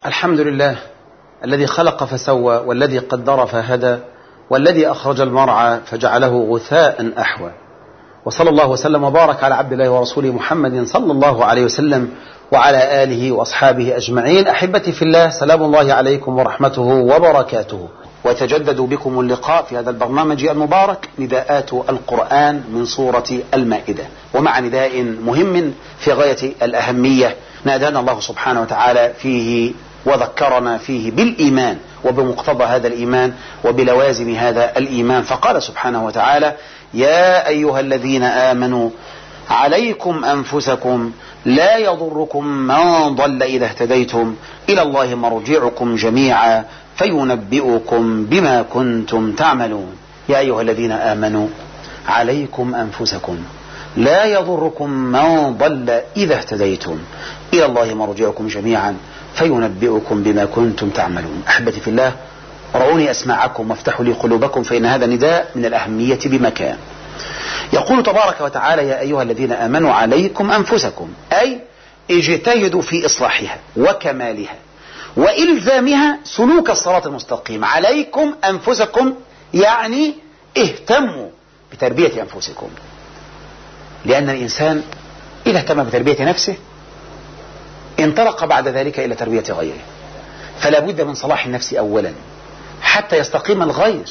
الحمد لله الذي خلق فسوى، والذي قدر فهدى، والذي أخرج المرعى فجعله غثاء أحوى، وصلى الله وسلم وبارك على عبد الله ورسوله محمد صلى الله عليه وسلم وعلى آله وأصحابه أجمعين. أحبتي في الله، سلام الله عليكم ورحمته وبركاته، ويتجدد بكم اللقاء في هذا البرنامج المبارك نداءات القرآن من سورة المائدة، ومع نداء مهم في غاية الأهمية نادانا الله سبحانه وتعالى فيه وذكرنا فيه بالإيمان وبمقتضى هذا الإيمان وبلوازم هذا الإيمان، فقال سبحانه وتعالى: يا أيها الذين آمنوا عليكم أنفسكم لا يضركم من ضل إذا اهتديتم إلى الله مرجعكم جميعا فينبئكم بما كنتم تعملون. يا أيها الذين آمنوا عليكم أنفسكم لا يضركم من ضل إذا اهتديتم إلى الله مرجعكم جميعا فينبئكم بما كنتم تعملون. أحبتي في الله، رعوني أسماعكم وافتحوا لي قلوبكم، فإن هذا نداء من الأهمية بمكان. يقول تبارك وتعالى: يا أيها الذين آمنوا عليكم أنفسكم، أي اجتهدوا في إصلاحها وكمالها وإلزامها سلوك الصراط المستقيم. عليكم أنفسكم يعني اهتموا بتربية أنفسكم، لأن الإنسان إذا اهتم بتربية نفسه انطلق بعد ذلك إلى تربية غيره، فلا بد من صلاح النفس أولا حتى يستقيم الغير.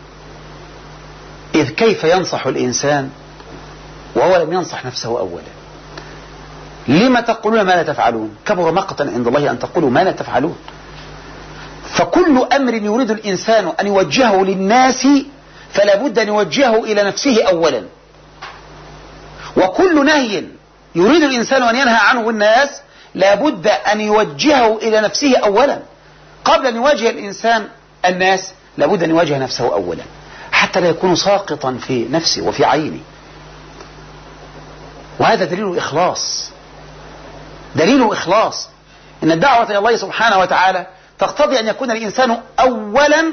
إذ كيف ينصح الإنسان وهو لم ينصح نفسه أولا؟ لما تقولون ما لا تفعلون؟ كبر مقتا عند الله أن تقولوا ما لا تفعلون. فكل أمر يريد الإنسان أن يوجهه للناس فلا بد أن يوجهه إلى نفسه أولا، وكل نهي يريد الإنسان أن ينهى عنه الناس لا بد أن يوجهه إلى نفسه أولا. قبل أن يواجه الإنسان الناس لا بد أن يواجه نفسه أولا حتى لا يكون ساقطا في نفسه وفي عينه. وهذا دليل إخلاص، دليل إخلاص إن الدعوة إلى الله سبحانه وتعالى تقتضي أن يكون الإنسان أولا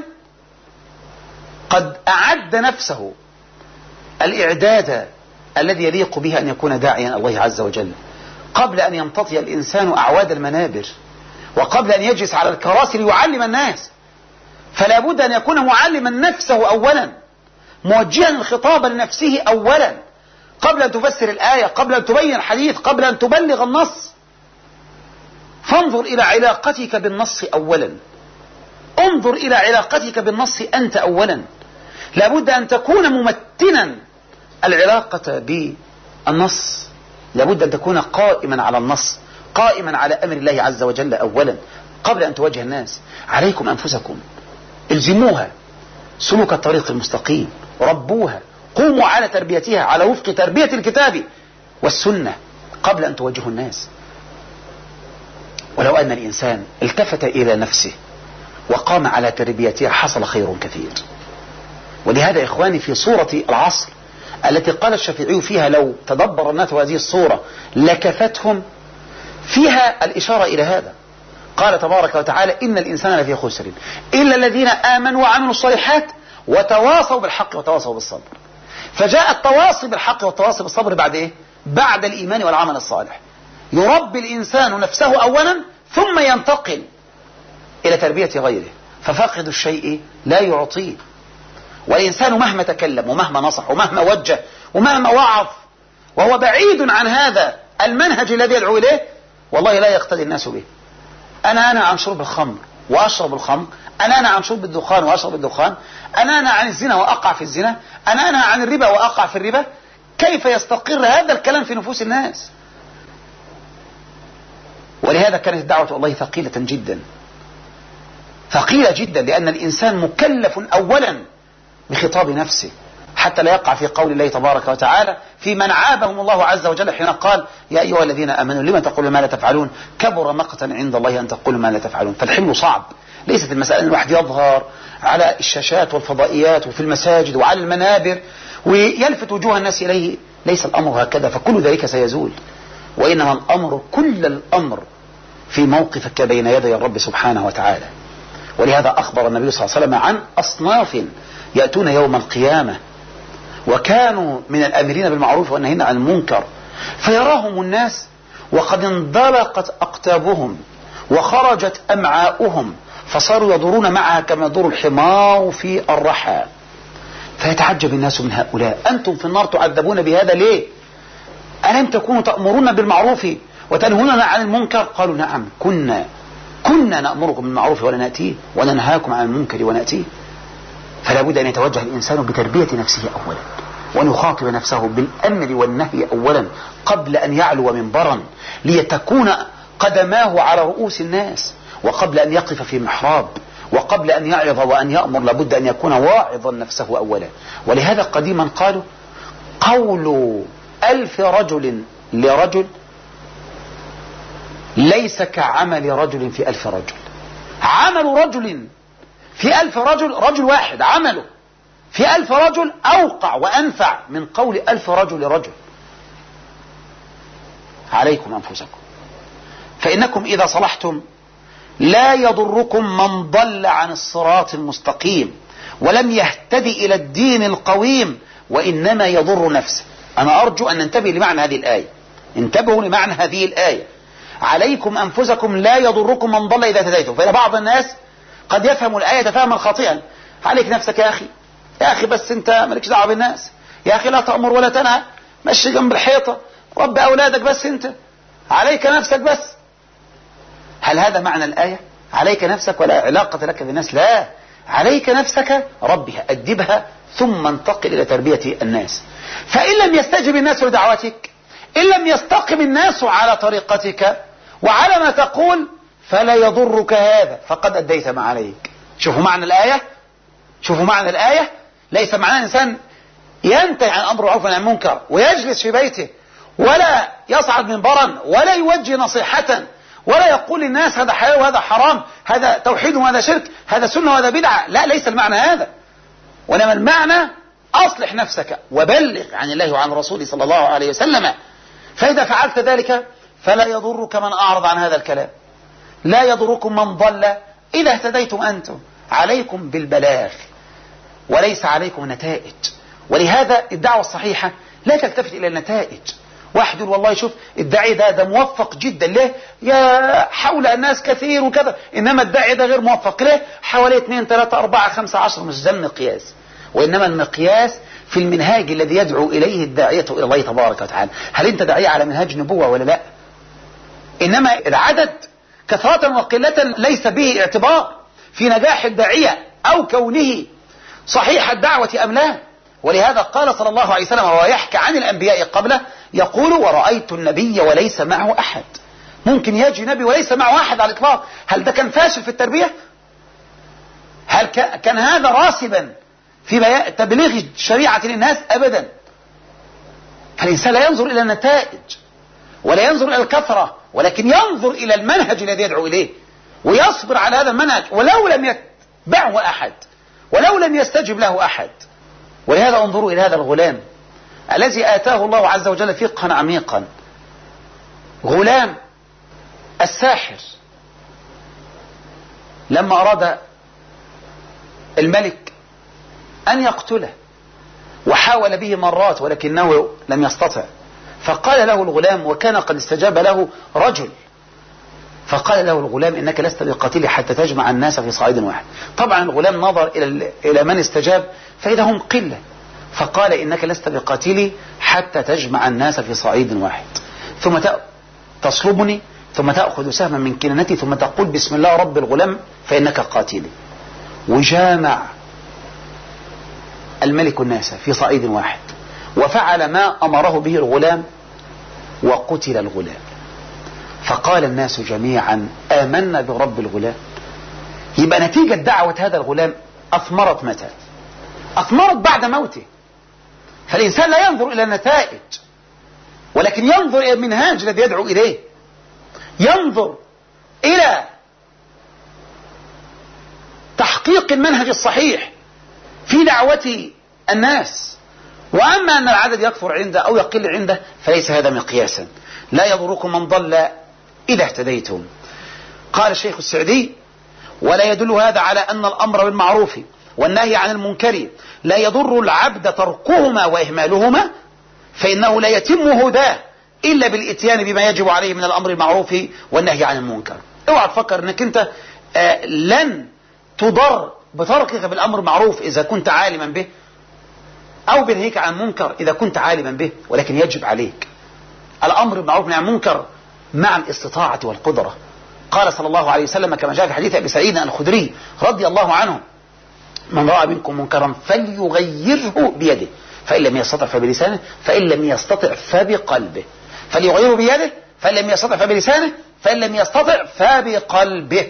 قد أعد نفسه الإعداد الذي يليق به أن يكون داعيا الله عز وجل، قبل أن يمتطي الإنسان أعواد المنابر وقبل أن يجلس على الكراسي ليعلم الناس. فلا بد أن يكون معلما نفسه أولا، موجها الخطاب لنفسه أولا، قبل أن تفسر الآية، قبل أن تبين الحديث، قبل أن تبلغ النص. فانظر إلى علاقتك بالنص أولا، انظر إلى علاقتك بالنص أنت أولا. لا بد أن تكون ممتنا العلاقة بالنص، لا بد أن تكون قائما على النص، قائما على أمر الله عز وجل أولا قبل أن توجه الناس. عليكم أنفسكم، الزموها سلوك الطريق المستقيم، ربوها، قوموا على تربيتها على وفق تربية الكتاب والسنة قبل أن توجهوا الناس. ولو أن الإنسان التفت إلى نفسه وقام على تربيتها حصل خير كثير. ولهذا إخواني في سورة العصر التي قال الشافعي فيها: لو تدبر الناس هذه الصورة لكفتهم، فيها الإشارة إلى هذا. قال تبارك وتعالى: إن الإنسان لفي خسر إلا الذين آمنوا وعملوا الصالحات وتواصوا بالحق وتواصوا بالصبر. فجاء التواصي بالحق والتواصي بالصبر بعد إيه؟ بعد الإيمان والعمل الصالح. يربي الإنسان نفسه أولا ثم ينتقل إلى تربية غيره، ففاقد الشيء لا يعطيه. والإنسان مهما تكلم ومهما نصح ومهما وجه ومهما وعظ وهو بعيد عن هذا المنهج الذي يدعو إليه، والله لا يقتدي الناس به. أنا عن شرب الخمر وأشرب الخمر، أنا عن شرب الدخان وأشرب الدخان، أنا عن الزنا وأقع في الزنا، أنا عن الربا وأقع في الربا. كيف يستقر هذا الكلام في نفوس الناس؟ ولهذا كانت دعوة الله ثقيلة جدا، ثقيلة جدا، لأن الإنسان مكلف أولا بخطاب نفسه حتى لا يقع في قول الله تبارك وتعالى في من عابهم الله عز وجل حين قال: يا أيها الذين آمنوا لما تقولون ما لا تفعلون كبر مقتا عند الله أن تقولوا ما لا تفعلون. فالحمل صعب، ليست المسألة أن الواحد يظهر على الشاشات والفضائيات وفي المساجد وعلى المنابر ويلفت وجوه الناس إليه. ليس الأمر هكذا، فكل ذلك سيزول. وإنما الأمر كل الأمر في موقفك بين يدي الرب سبحانه وتعالى. ولهذا أخبر النبي صلى الله عليه وسلم عن أصناف يأتون يوم القيامة وكانوا من الآمرين بالمعروف والنهين عن المنكر، فيراهم الناس وقد انضلقت أقتابهم وخرجت أمعاؤهم فصاروا يدورون معها كما يدور الحمار في الرحى. فيتعجب الناس من هؤلاء، أنتم في النار تعذبون بهذا ليه؟ ألم تكونوا تأمرون بالمعروف وتنهوننا عن المنكر؟ قالوا نعم كنا نأمركم بالمعروف ولا نأتيه وننهاكم عن المنكر ونأتيه. فلا بد أن يتوجه الإنسان بتربية نفسه أولا، وأن يخاطب نفسه بالأمر والنهي أولا قبل أن يعلو منبرا ليتكون قدماه على رؤوس الناس، وقبل أن يقف في محراب، وقبل أن يعظ وأن يأمر لابد أن يكون واعظا نفسه أولا. ولهذا قديما قالوا قول 1000 رجل لرجل ليس كعمل رجل في 1000 رجل. عمل رجل في 1000 رجل، رجل واحد عمله في 1000 رجل أوقع وأنفع من قول 1000 رجل لرجل. عليكم أنفسكم، فإنكم إذا صلحتم لا يضركم من ضل عن الصراط المستقيم ولم يهتدي إلى الدين القويم، وإنما يضر نفسه. أنا أرجو أن ننتبه لمعنى هذه الآية، انتبهوا لمعنى هذه الآية. عليكم أنفسكم لا يضركم من ضل إذا اهتديتم. فإن بعض الناس قد يفهم الآية فهما خاطئا. عليك نفسك يا أخي بس أنت مالكش دعوة بالناس، يا أخي لا تأمر ولا تنهى، مشي جنب الحيطة، رب أولادك بس، أنت عليك نفسك بس. هل هذا معنى الآية؟ عليك نفسك ولا علاقة لك بالناس؟ لا، عليك نفسك، ربها أدبها ثم انتقل إلى تربية الناس. فإن لم يستجب الناس لدعوتك، إن لم يستقم الناس على طريقتك وعلى ما تقول، فلا يضرك هذا، فقد أديت ما عليك. شوفوا معنى الآية، شوفوا معنى الآية. ليس معنى الإنسان ينتهي عن أمر معروف عن المنكر ويجلس في بيته ولا يصعد منبرا ولا يوجه نصيحة ولا يقول للناس هذا حلال وهذا حرام، هذا توحيد وهذا شرك، هذا سنة وهذا بدعة. لا، ليس المعنى هذا، وإنما المعنى أصلح نفسك وبلغ عن الله وعن رسوله صلى الله عليه وسلم. فإذا فعلت ذلك فلا يضرك من أعرض عن هذا الكلام، لا يضركم من ضل إذا اهتديتم أنتم. عليكم بالبلاغ وليس عليكم نتائج. ولهذا الدعوة الصحيحة لا تلتفت إلى النتائج. واحد يقول والله شوف الداعي ده موفق جدا، ليه؟ يا حول الناس كثير وكذا، إنما الداعي ده غير موفق، ليه؟ حوالي 2 3 4 5 10. مش ده المقياس، وإنما المقياس في المنهاج الذي يدعو إليه الداعية إلى الله تبارك وتعالى. هل أنت داعية على منهاج نبوة ولا لا؟ إنما العدد كثرة وقلة ليس به اعتبار في نجاح الداعية أو كونه صحيح الدعوة أم لا. ولهذا قال صلى الله عليه وسلم وهو يحكي عن الأنبياء قبله، يقول ورأيت النبي وليس معه أحد. ممكن يجي نبي وليس معه أحد على الإطلاق. هل ده كان فاشل في التربية؟ هل كان هذا راسبا في تبليغ شريعة للناس؟ أبدا. فالإنسان لا ينظر إلى النتائج ولا ينظر إلى الكثرة، ولكن ينظر إلى المنهج الذي يدعو إليه ويصبر على هذا المنهج ولو لم يتبعه أحد ولو لم يستجب له أحد. ولهذا انظروا إلى هذا الغلام الذي آتاه الله عز وجل فقها عميقا، غلام الساحر. لما أراد الملك أن يقتله وحاول به مرات ولكنه لم يستطع، فقال له الغلام، وكان قد استجاب له رجل، فقال له الغلام إنك لست بقاتلي حتى تجمع الناس في صعيد واحد. طبعا الغلام نظر إلى من استجاب فإذا هم قلة، فقال إنك لست بقاتلي حتى تجمع الناس في صعيد واحد، ثم تصلبني ثم تأخذ سهما من كنانتي ثم تقول بسم الله رب الغلام فإنك قاتلي. وجامع الملك الناس في صعيد واحد وفعل ما أمره به الغلام وقتل الغلام. فقال الناس جميعا آمنا برب الغلام. يبقى نتيجة دعوة هذا الغلام أثمرت متى؟ أثمرت بعد موته. فالإنسان لا ينظر إلى النتائج ولكن ينظر إلى المنهاج الذي يدعو إليه، ينظر إلى تحقيق المنهج الصحيح في دعوة الناس. وأما أن العدد يكثر عنده أو يقل عنده فليس هذا مقياسا. لا يضركم من ضل إذا اهتديتم. قال الشيخ السعدي ولا يدل هذا على أن الأمر بالمعروف والنهي عن المنكر لا يضر العبد تركهما وإهمالهما، فإنه لا يتم هداه إلا بالإتيان بما يجب عليه من الأمر بالمعروف والنهي عن المنكر. اوعى تفكر انك انت لن تضر بتركك بالامر المعروف اذا كنت عالما به، او بنهيك عن المنكر اذا كنت عالما به، ولكن يجب عليك الامر بالمعروف والنهي عن المنكر مع الاستطاعة والقدرة. قال صلى الله عليه وسلم كما جاء في حديث ابي سعيد الخدري رضي الله عنه: من رأى منكم منكرا فليغيره بيده، فإن لم يستطع فبلسانه، فإن لم يستطع فبقلبه. فليغيره بيده، فإن لم يستطع فبلسانه، فإن لم يستطع فبقلبه.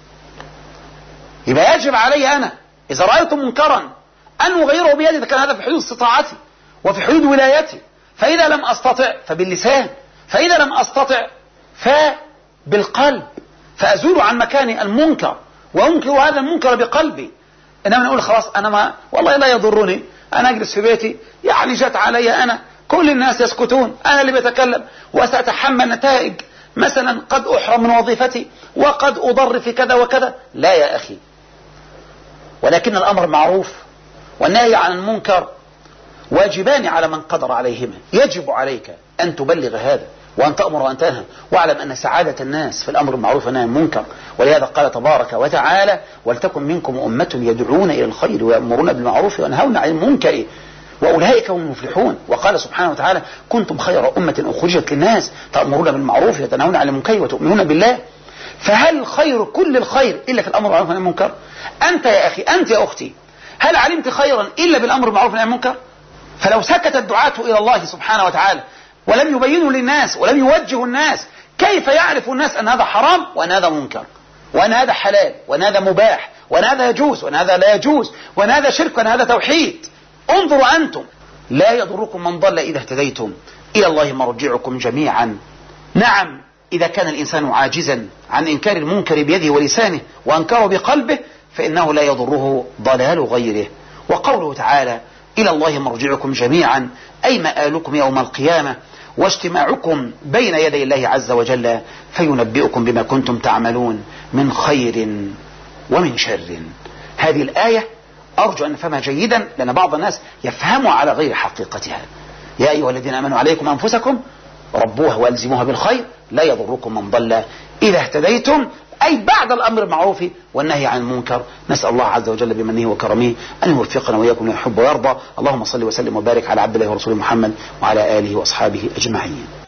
يبقى يجب علي أنا إذا رأيت منكرا أن أغيره بيدي، إذا كان هذا في حدود استطاعتي وفي حدود ولايتي. فإذا لم أستطع فباللسان، فإذا لم أستطع فبالقلب، فأزول عن مكان المنكر وأنكر هذا المنكر بقلبي. إنما نقول خلاص أنا ما والله لا يضرني، أنا أجلس في بيتي، يعني جت علي أنا، كل الناس يسكتون، أنا اللي بتكلم وسأتحمل نتائج، مثلا قد أحرم من وظيفتي وقد أضر في كذا وكذا. لا يا أخي، ولكن الأمر معروف والنهي عن المنكر واجبان على من قدر عليهما. يجب عليك أن تبلغ هذا وأن تأمر وأن تنهى، واعلم أن سعادة الناس في الأمر المعروف والنهي عن المنكر. ولهذا قال تبارك وتعالى: ولتكن منكم أمة يدعون إلى الخير ويأمرون بالمعروف وينهون عن المنكر وأولئك هم المفلحون. وقال سبحانه وتعالى: كنتم خير أمة أخرجت للناس تأمرون بالمعروف وتنهون عن المنكر وتؤمنون بالله. فهل الخير كل الخير إلا في الأمر بالمعروف والنهي عن المنكر؟ أنت يا أخي، أنت يا أختي، هل علمت خيرا إلا بالأمر بالمعروف والنهي عن المنكر؟ فلو سكت الدعاة إلى الله سبحانه وتعالى ولم يبينوا للناس ولم يوجهوا الناس، كيف يعرف الناس أن هذا حرام وأن هذا منكر وأن هذا حلال وأن هذا مباح وأن هذا يجوز وأن هذا لا يجوز وأن هذا شرك وأن هذا توحيد؟ انظروا أنتم: لا يضركم من ضل إذا اهتديتم، إلى الله مرجعكم جميعا. نعم، إذا كان الإنسان عاجزا عن إنكار المنكر بيده ولسانه وأنكره بقلبه فإنه لا يضره ضلال غيره. وقوله تعالى: إلى الله مرجعكم جميعا، أي مآلكم يوم القيامة واجتماعكم بين يدي الله عز وجل فينبئكم بما كنتم تعملون من خير ومن شر. هذه الآية أرجو أن نفهمها جيدا، لأن بعض الناس يفهمها على غير حقيقتها. يا أيها الذين آمنوا عليكم أنفسكم ربوها وألزموها بالخير لا يضركم من ضل إذا اهتديتم، أي بعد الأمر المعروف والنهي عن المنكر. نسأل الله عز وجل بمنه وكرمه أن يوفقنا وإياكم لما يحب ويرضى. اللهم صل وسلم وبارك على عبد الله ورسوله محمد وعلى آله وأصحابه أجمعين.